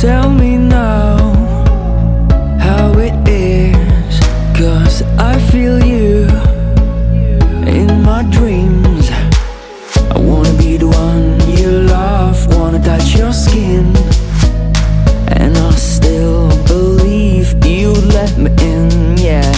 tell me now how it is, 'cause I feel you